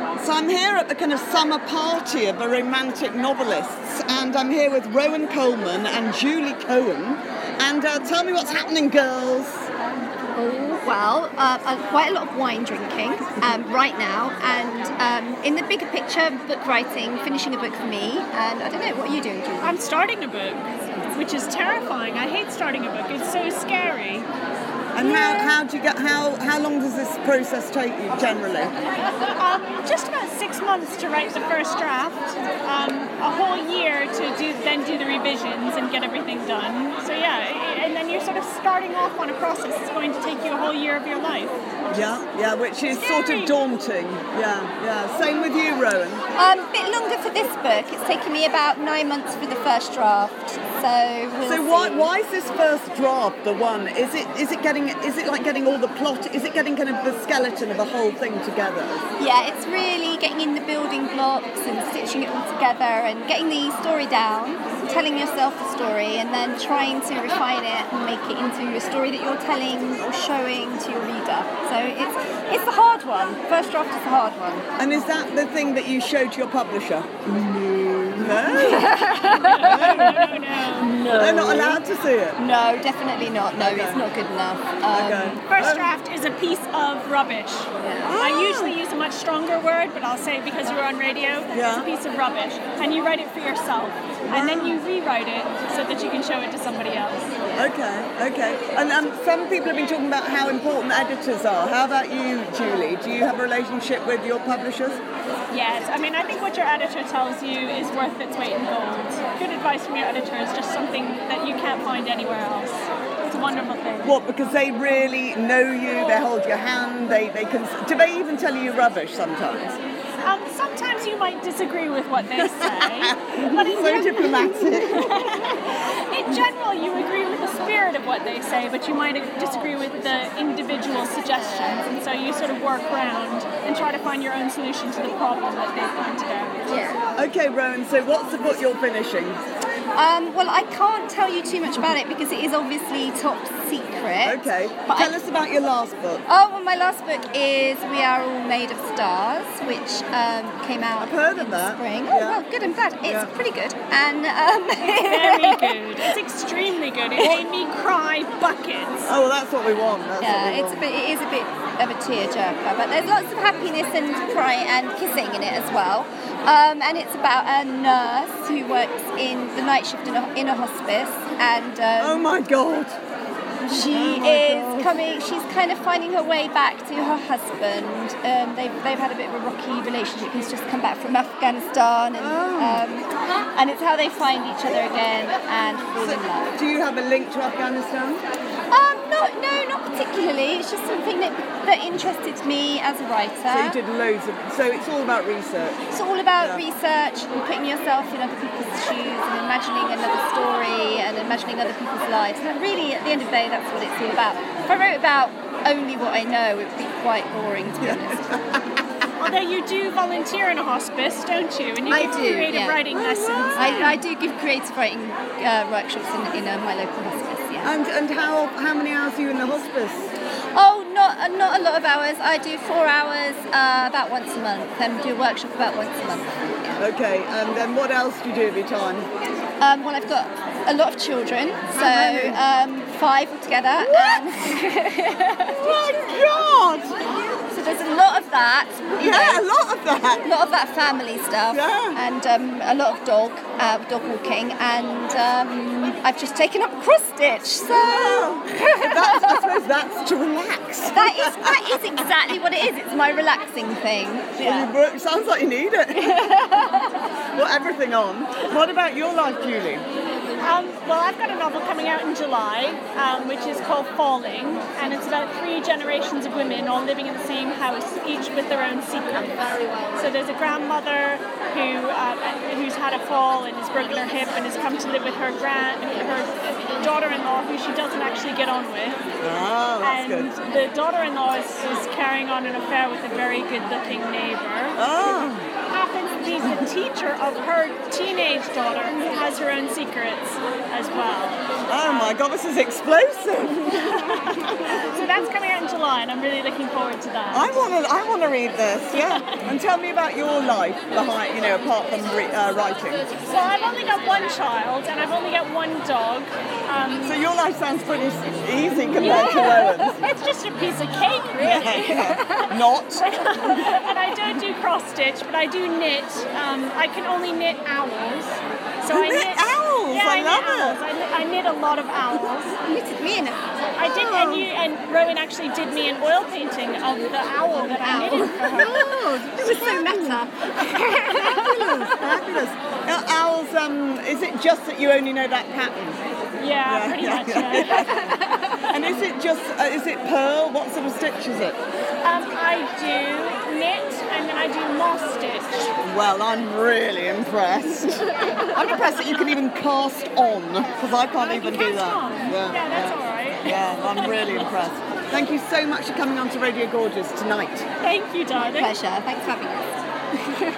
So I'm here at the kind of summer party of the romantic novelists, and I'm here with Rowan Coleman and Julie Cohen. And tell me what's happening, girls. Well, quite a lot of wine drinking right now, and in the bigger picture, book writing, finishing a book for me, and I don't know, what are you doing, Julie? I'm starting a book, which is terrifying. I hate starting a book. It's so scary. And how long does this process take you generally? Just about 6 months to write the first draft, a whole year to do the revisions and get everything done. So yeah, and then you're sort of starting off on a process that's going to take you a whole year of your life. Yeah, which is sort of daunting. Yeah. Same with you, Rowan. A bit longer for this book. It's taken me about 9 months for the first draft. So why is this first draft the one? Is it like getting all the plot? Is it getting kind of the skeleton of the whole thing together? Yeah, it's really getting in the building blocks and stitching it all together and getting the story down, telling yourself the story, and then trying to refine it and make it into a story that you're telling or showing to your reader. So it's the hard one. First draft is the hard one. And is that the thing that you show to your publisher? No. No. They're not allowed to see it? No, definitely not. No, okay. It's not good enough. First draft is a piece of rubbish. Yeah. I usually use a much stronger word, but I'll say because you're on radio, it's a piece of rubbish. And you write it for yourself. And then you rewrite it so that you can show it to somebody else. Okay. And some people have been talking about how important editors are. How about you, Julie? Do you have a relationship with your publishers? Yes. I mean, I think what your editor tells you is worth its weight in gold. Good advice from your editor is just something that you can't find anywhere else. It's a wonderful thing. What, because they really know you, they hold your hand, they can... Do they even tell you you're sometimes? Sometimes you might disagree with what they say. But so diplomatic. In general, you agree with the spirit of what they say, but you might disagree with the individual suggestions, and so you sort of work around and try to find your own solution to the problem that they've pointed out. Yeah. Okay, Rowan, so what's the book you're finishing? Well, I can't tell you too much about it because it is obviously top secret. Okay. Tell us about your last book. Oh, well, my last book is We Are All Made of Stars, which came out I've heard of in that. the spring. Oh, well, good, I'm glad. It's pretty good. And very good. It's extremely good. It made me cry buckets. Oh, well, that's what we want. It is a bit of a tearjerker, but there's lots of happiness and cry and kissing in it as well. And it's about a nurse who works in the night shift in a hospice, and oh my God. She's kind of finding her way back to her husband. They've had a bit of a rocky relationship. He's just come back from Afghanistan, and it's how they find each other again and fall in love. Do you have a link to Afghanistan? No, not particularly. It's just something that interested me as a writer. So you did loads of... So it's all about research. It's all about research and putting yourself in other people's shoes and imagining another story and imagining other people's lives. And really, at the end of the day, that's what it's all about. If I wrote about only what I know, it would be quite boring, to be honest. Although you do volunteer in a hospice, don't you? And you give creative writing lessons. I do give creative writing workshops in my local hospice. And how many hours are you in the hospice? Oh, not a lot of hours. I do 4 hours about once a month, and do a workshop about once a month. Yeah. Okay, and then what else do you do with your time? Well, I've got a lot of children, so 5 altogether. Oh my God! So there's a lot of that. A lot of that. A lot of that family stuff. Yeah. And a lot of dog walking, and I've just taken up cross stitch. So I suppose that's to relax. That is exactly what it is. It's my relaxing thing. Yeah. Well, sounds like you need it. Got everything on. What about your life, Julie? Well, I've got a novel coming out in July, which is called Falling, and it's about 3 generations of women all living in the same house, each with their own secrets. So there's a grandmother who's had a fall and has broken her hip and has come to live with her daughter-in-law, who she doesn't actually get on with. Oh, that's good. The daughter-in-law is carrying on an affair with a very good-looking neighbour. Oh. Happens to be the teacher of her teenage daughter, who has her own secrets as well. Oh my God, this is explosive. So that's coming out in July. and I'm really looking forward to that. I want to read this. Yeah. And tell me about your life behind, apart from writing. Well, I've only got one child and I've only got one dog. So your life sounds pretty easy compared to Rowan's. It's just a piece of cake, really. Not. And I don't do cross stitch, but I do knit. I can only knit owls. So You I knit owls? Yeah, I knit love it. owls. I knit a lot of owls. You knitted me in it. I did, and Rowan actually did me an oil painting of the owl that I knitted for her. It was so meta. Fabulous. Now, owls, is it just that you only know that pattern? Yeah, pretty much. Yeah. And is it just, is it pearl? What sort of stitch is it? I do knit and then I do moss stitch. Well, I'm really impressed. I'm impressed that you can even cast on, because I can't even do that. On. Yeah, that's all right. Yeah, I'm really impressed. Thank you so much for coming on to Radio Gorgeous tonight. Thank you, darling. Pleasure. Thanks for having us.